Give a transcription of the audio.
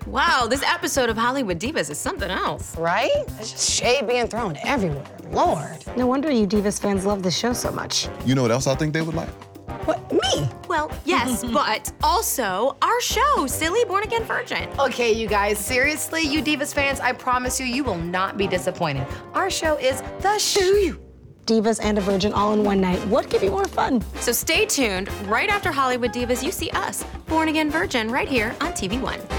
Wow, this episode of Hollywood Divas is something else. Right? There's just shade being thrown everywhere. Lord. No wonder you Divas fans love the show so much. You know what else I think they would like? What, me? Well, yes, but also our show, Silly Born Again Virgin. Okay, you guys, seriously, you Divas fans, I promise you, you will not be disappointed. Our show is the show. Divas and a virgin all in one night. What could be more fun? So stay tuned. Right after Hollywood Divas, you see us, Born Again Virgin, right here on TV1.